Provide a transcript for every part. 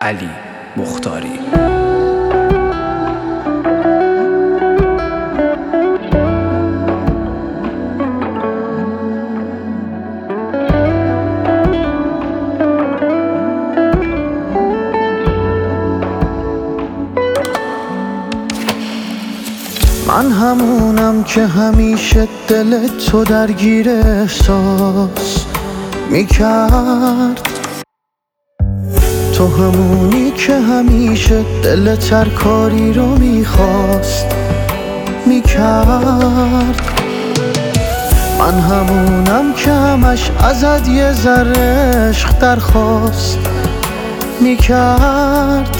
علی مختاری. من همونم که همیشه دل تو درگیر احساس میکرد، تو همونی که همیشه دل ترکاری رو میخواست میکرد. من همونم که همش ازت یه ذره عشق درخواست میکرد.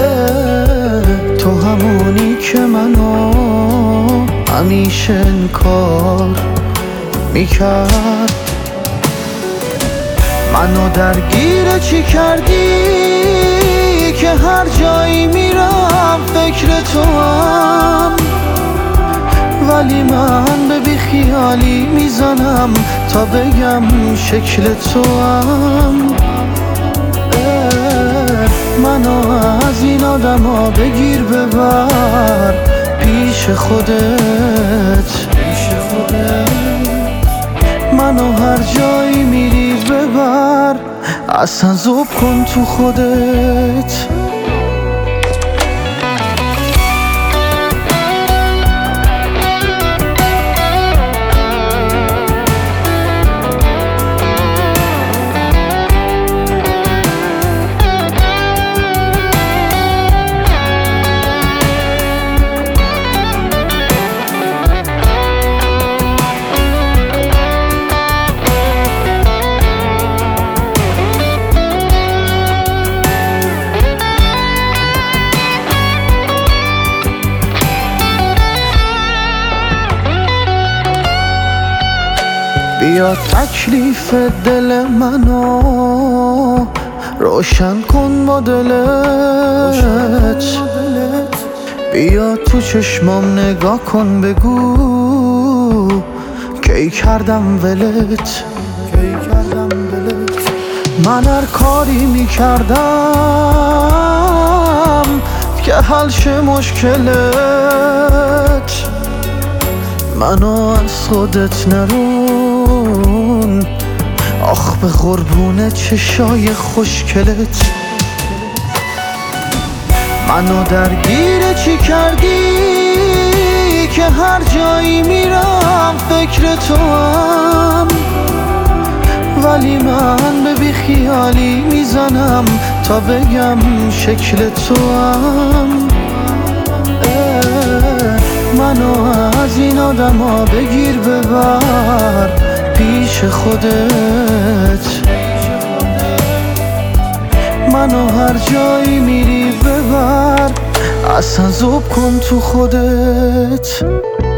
تو همونی که منو همیشه انکار میکرد. منو درگیر چی کردی که هر جایی میرم فکر تو هم، ولی من به بیخیالی میزنم تا بگم شکل تو هم. منو از این آدم ها بگیر ببر پیش خودت، منو هر جایی میری ببر، اصلا ذوب کن تو خودت. بیا تکلیف دل منو روشن کن با دلت، بیا تو چشمام نگاه کن بگو کی کردم ولت. من هر کاری میکردم که حل شه مشکلت، منو از خودت نرون آخ به قربون چشای خوشگلت. منو درگیر چی کردی که هر جایی میرم فکر تو هم، ولی من به بیخیالی میزنم تا بگم شکل تو هم. منو از این آدم ها بگیر ببر پیش خودت، منو هر جایی میری ببر، اصلا ذوب کن تو خودت.